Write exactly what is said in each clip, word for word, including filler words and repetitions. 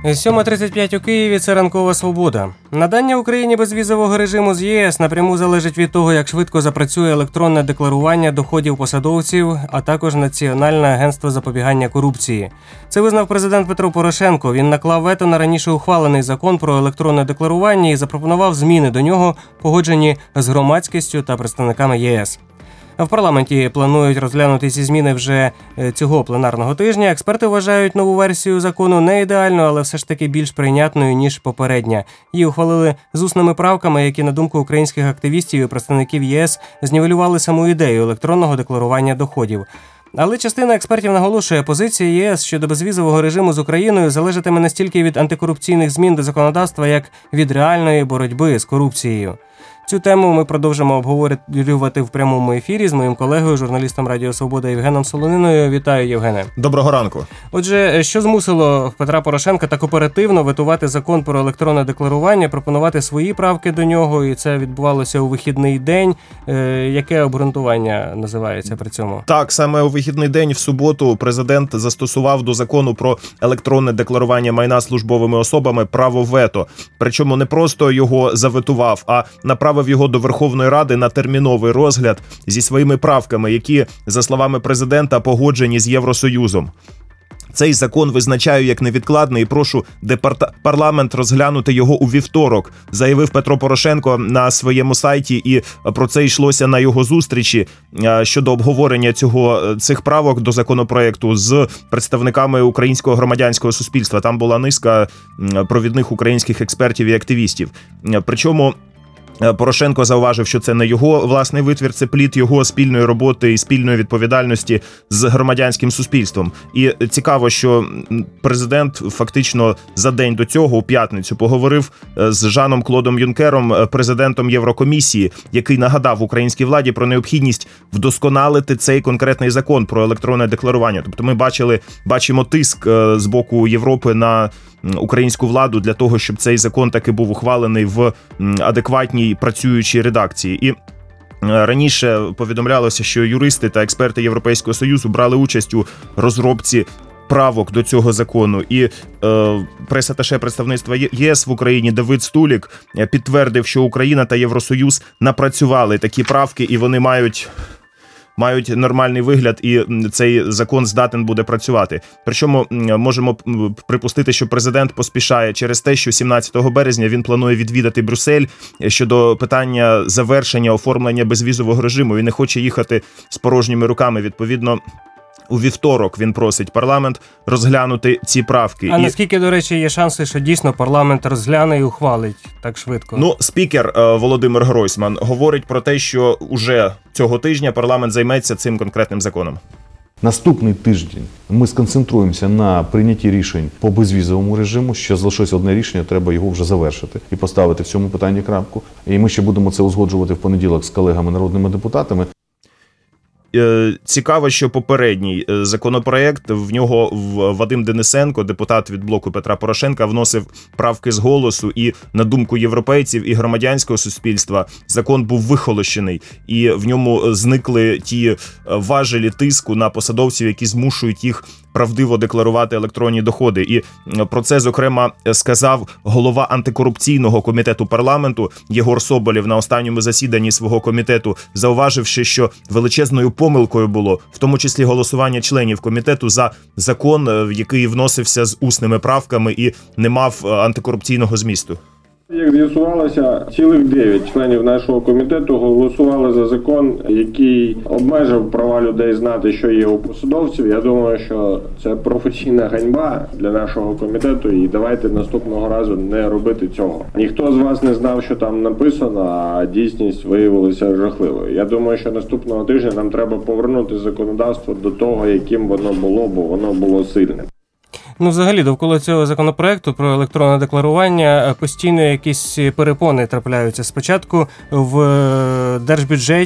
сьома тридцять п'ять у Києві – це ранкова свобода. Надання Україні безвізового режиму з ЄС напряму залежить від того, як швидко запрацює електронне декларування доходів посадовців, а також Національне агентство запобігання корупції. Це визнав президент Петро Порошенко. Він наклав вето на раніше ухвалений закон про електронне декларування і запропонував зміни до нього, погоджені з громадськістю та представниками ЄС. В парламенті планують розглянути ці зміни вже цього пленарного тижня. Експерти вважають нову версію закону не ідеальною, але все ж таки більш прийнятною, ніж попередня. Її ухвалили з усними правками, які, на думку українських активістів і представників ЄС, знівелювали саму ідею електронного декларування доходів. Але частина експертів наголошує, позиція ЄС щодо безвізового режиму з Україною залежатиме не стільки від антикорупційних змін до законодавства, як від реальної боротьби з корупцією. Цю тему ми продовжимо обговорювати в прямому ефірі з моїм колегою, журналістом Радіо Свобода Євгеном Солониною. Вітаю, Євгене. Доброго ранку. Отже, що змусило Петра Порошенка так оперативно ветувати закон про електронне декларування, пропонувати свої правки до нього, і це відбувалося у вихідний день. Е, яке обґрунтування називається при цьому? Так, саме у вихідний день в суботу президент застосував до закону про електронне декларування майна службовими особами право вето. Причому не просто його заветував, а направив його до Верховної Ради на терміновий розгляд зі своїми правками, які, за словами президента, погоджені з Євросоюзом. Цей закон визначаю як невідкладний і прошу департа... парламент розглянути його у вівторок, заявив Петро Порошенко на своєму сайті, і про це йшлося на його зустрічі щодо обговорення цього цих правок до законопроекту з представниками українського громадянського суспільства. Там була низка провідних українських експертів і активістів. Причому Порошенко зауважив, що це не його власний витвір, це плід його спільної роботи і спільної відповідальності з громадянським суспільством. І цікаво, що президент фактично за день до цього, у п'ятницю, поговорив з Жаном Клодом Юнкером, президентом Єврокомісії, який нагадав українській владі про необхідність вдосконалити цей конкретний закон про електронне декларування. Тобто ми бачили, бачимо тиск з боку Європи на українську владу для того, щоб цей закон таки був ухвалений в адекватній працюючій редакції. І раніше повідомлялося, що юристи та експерти Європейського Союзу брали участь у розробці правок до цього закону. І е, прес-аташе представництва ЄС в Україні Давид Стулік підтвердив, що Україна та Євросоюз напрацювали такі правки, і вони мають... мають нормальний вигляд, і цей закон здатен буде працювати. Причому можемо припустити, що президент поспішає через те, що сімнадцятого березня він планує відвідати Брюссель щодо питання завершення оформлення безвізового режиму. Він не хоче їхати з порожніми руками. Відповідно, у вівторок він просить парламент розглянути ці правки. А і... наскільки, до речі, є шанси, що дійсно парламент розгляне і ухвалить так швидко? Ну, спікер Володимир Гройсман говорить про те, що уже цього тижня парламент займеться цим конкретним законом. Наступний тиждень ми сконцентруємося на прийнятті рішень по безвізовому режиму. Ще залишилось одне рішення, треба його вже завершити і поставити в цьому питанні крапку. І ми ще будемо це узгоджувати в понеділок з колегами народними депутатами. Цікаво, що попередній законопроект, в нього Вадим Денисенко, депутат від блоку Петра Порошенка, вносив правки з голосу, і, на думку європейців і громадянського суспільства, закон був вихолощений, і в ньому зникли ті важелі тиску на посадовців, які змушують їх правдиво декларувати електронні доходи. І про це, зокрема, сказав голова антикорупційного комітету парламенту Єгор Соболєв на останньому засіданні свого комітету, зауваживши, що величезною помилкою було, в тому числі голосування членів комітету за закон, який вносився з усними правками і не мав антикорупційного змісту. Як з'ясувалося, цілих дев'ять членів нашого комітету голосували за закон, який обмежив права людей знати, що є у посадовців. Я думаю, що це професійна ганьба для нашого комітету, і давайте наступного разу не робити цього. Ніхто з вас не знав, що там написано, а дійсність виявилася жахливою. Я думаю, що наступного тижня нам треба повернути законодавство до того, яким воно було, бо воно було сильним. Ну, взагалі, довкола цього законопроекту про електронне декларування постійно якісь перепони трапляються. Спочатку в держбюджеті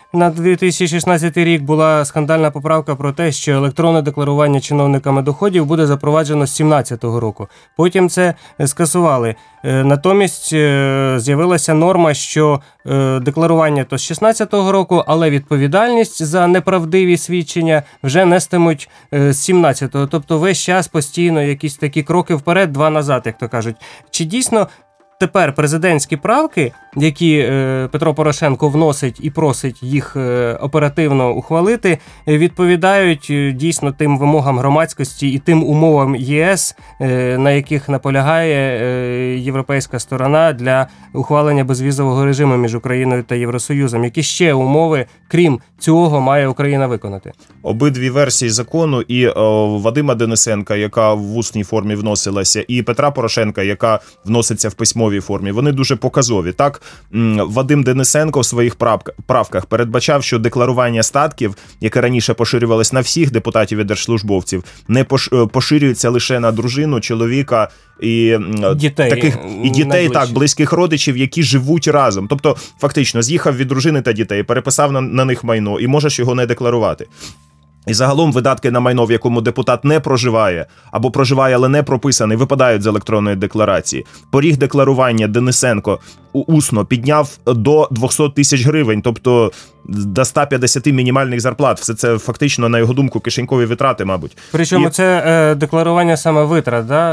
на дві тисячі шістнадцятий рік була скандальна поправка про те, що електронне декларування чиновниками доходів буде запроваджено з сімнадцятого року. Потім це скасували. Натомість з'явилася норма, що декларування то з шістнадцятого року, але відповідальність за неправдиві свідчення вже нестимуть з сімнадцятого. Тобто весь час постійно якісь такі кроки вперед, два назад, як то кажуть. Чи дійсно тепер президентські правки, які е, Петро Порошенко вносить і просить їх е, оперативно ухвалити, відповідають е, дійсно тим вимогам громадськості і тим умовам ЄС, е, на яких наполягає е, європейська сторона для ухвалення безвізового режиму між Україною та Євросоюзом? Які ще умови, крім цього, має Україна виконати? Обидві версії закону, і о, Вадима Денисенка, яка в усній формі вносилася, і Петра Порошенка, яка вноситься в письмовій формі, вони дуже показові. Так, Вадим Денисенко в своїх правках передбачав, що декларування статків, яке раніше поширювалось на всіх депутатів і держслужбовців, не поширюється лише на дружину, чоловіка і дітей, таких і дітей, так, близьких родичів, які живуть разом. Тобто, фактично, з'їхав від дружини та дітей, переписав на, на них майно і можеш його не декларувати. І загалом видатки на майно, в якому депутат не проживає, або проживає, але не прописаний, випадають з електронної декларації. Поріг декларування Денисенко усно підняв до двісті тисяч гривень, тобто до ста п'ятдесяти мінімальних зарплат. Все це фактично, на його думку, кишенькові витрати, мабуть. Причому І... це е, декларування саме витрат, да?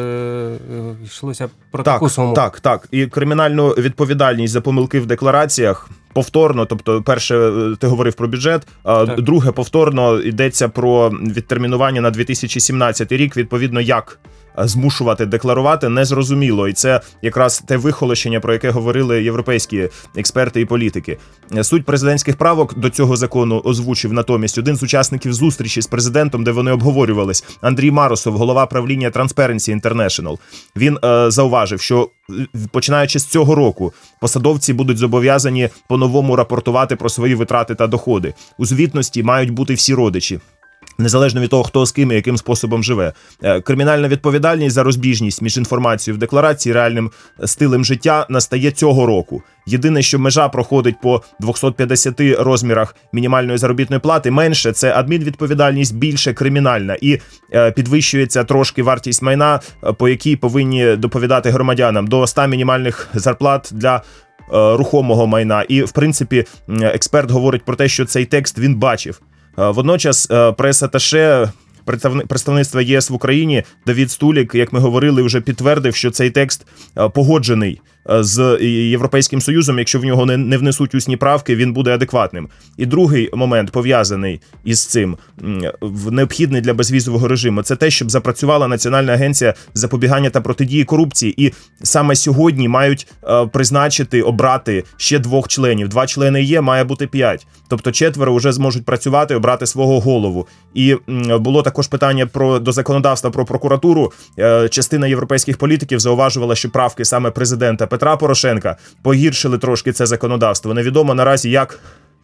Е, йшлося про так, таку суму. Так, так. І кримінальну відповідальність за помилки в деклараціях повторно, тобто, перше, ти говорив про бюджет, а так. Друге, повторно йдеться про відтермінування на дві тисячі сімнадцятий рік, відповідно, як змушувати декларувати, незрозуміло. І це якраз те вихолощення, про яке говорили європейські експерти і політики. Суть президентських правок до цього закону озвучив натомість один з учасників зустрічі з президентом, де вони обговорювались. Андрій Марусов, голова правління Transparency International. Він е, зауважив, що починаючи з цього року посадовці будуть зобов'язані по-новому рапортувати про свої витрати та доходи. У звітності мають бути всі родичі, незалежно від того, хто з ким і яким способом живе. Кримінальна відповідальність за розбіжність між інформацією в декларації і реальним стилем життя настає цього року. Єдине, що межа проходить по двісті п'ятдесяти розмірах мінімальної заробітної плати, менше – це адмінвідповідальність, більше – кримінальна. І е, підвищується трошки вартість майна, по якій повинні доповідати громадянам, до ста мінімальних зарплат для е, рухомого майна. І, в принципі, експерт говорить про те, що цей текст він бачив. Водночас прес-аташе представництва ЄС в Україні Давід Стулік, як ми говорили, вже підтвердив, що цей текст погоджений з Європейським Союзом. Якщо в нього не внесуть усні правки, він буде адекватним. І другий момент, пов'язаний із цим, необхідний для безвізового режиму, це те, щоб запрацювала Національна агенція з запобігання та протидії корупції. І саме сьогодні мають призначити, обрати ще двох членів. Два члени є, має бути п'ять. Тобто четверо вже зможуть працювати, обрати свого голову. І було також питання про, до законодавства про прокуратуру. Частина європейських політиків зауважувала, що правки саме президента Петра Порошенка погіршили трошки це законодавство. Невідомо наразі, як,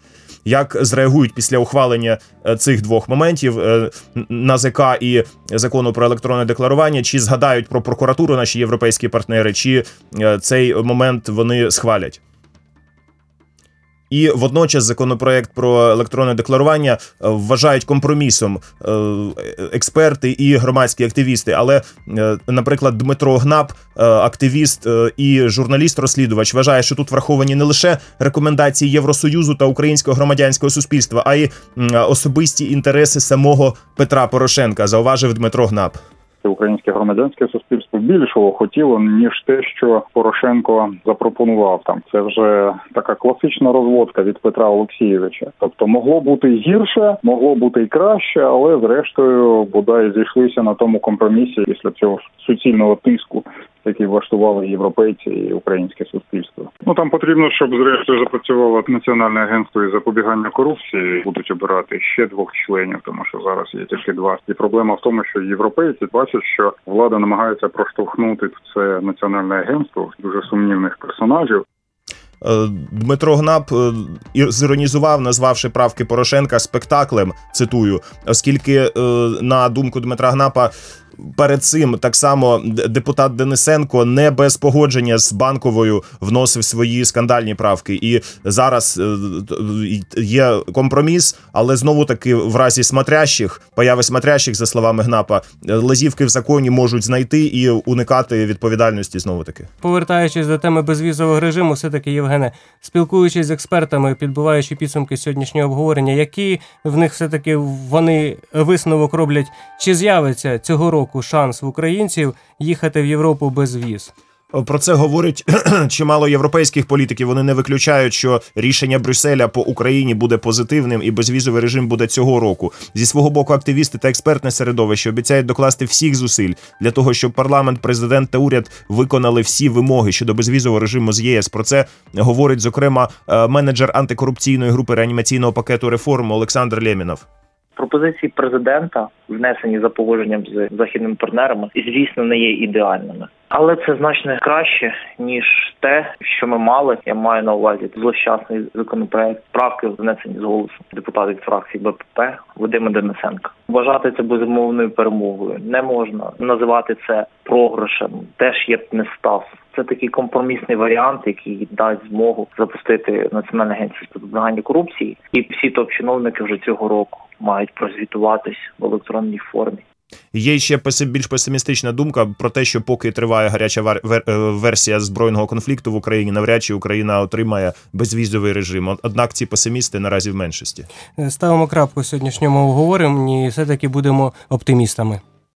як зреагують після ухвалення цих двох моментів НАЗК і закону про електронне декларування, чи згадають про прокуратуру наші європейські партнери, чи цей момент вони схвалять. І водночас законопроект про електронне декларування вважають компромісом експерти і громадські активісти. Але, наприклад, Дмитро Гнап, активіст і журналіст-розслідувач, вважає, що тут враховані не лише рекомендації Євросоюзу та українського громадянського суспільства, а й особисті інтереси самого Петра Порошенка, зауважив Дмитро Гнап. Українське громадянське суспільство більшого хотіло, ніж те, що Порошенко запропонував там. Це вже така класична розводка від Петра Олексійовича. Тобто могло бути і гірше, могло бути і краще, але зрештою бодай зійшлися на тому компромісі після цього суцільного тиску, який влаштували європейці і українське суспільство. Ну там потрібно, щоб зрештою запрацювало Національне агентство із запобігання корупції. Будуть обирати ще двох членів, тому що зараз є тільки два. І проблема в тому, що європейці бачать, що влада намагається проштовхнути в це Національне агентство дуже сумнівних персонажів. Дмитро Гнап зіронізував, назвавши правки Порошенка спектаклем, цитую, оскільки, на думку Дмитра Гнапа, перед цим так само депутат Денисенко не без погодження з Банковою вносив свої скандальні правки. І зараз є компроміс, але знову таки в разі смотрящих, появи смотрящих, за словами Гнапа, лазівки в законі можуть знайти і уникати відповідальності знову таки. Повертаючись до теми безвізового режиму, все-таки, Євгене, спілкуючись з експертами, підбиваючи підсумки сьогоднішнього обговорення, які в них все-таки вони висновок роблять, чи з'явиться цього року шанс в українців їхати в Європу без віз? Про це говорить чимало європейських політиків. Вони не виключають, що рішення Брюсселя по Україні буде позитивним і безвізовий режим буде цього року. Зі свого боку, активісти та експертне середовище обіцяють докласти всіх зусиль для того, щоб парламент, президент та уряд виконали всі вимоги щодо безвізового режиму з ЄС. Про це говорить, зокрема, менеджер антикорупційної групи реанімаційного пакету реформ Олександр Лємінов. Пропозиції президента, внесені за погодженням з західними партнерами, звісно, не є ідеальними. Але це значно краще, ніж те, що ми мали. Я маю на увазі злощасний законопроект, правки внесені з голосу депутатів фракції БПП Вадима Денисенка. Вважати це безумовною перемогою не можна. Називати це програшем теж є нестав. Це такий компромісний варіант, який дасть змогу запустити Національну агенцію з запобігання корупції. І всі топ-чиновники вже цього року мають прозвітуватись в електронній формі. Є ще більш песимістична думка про те, що поки триває гаряча версія збройного конфлікту в Україні, навряд чи Україна отримає безвізовий режим. Однак ці песимісти наразі в меншості. Ставимо крапку в сьогоднішньому обговоренні і все-таки будемо оптимістами.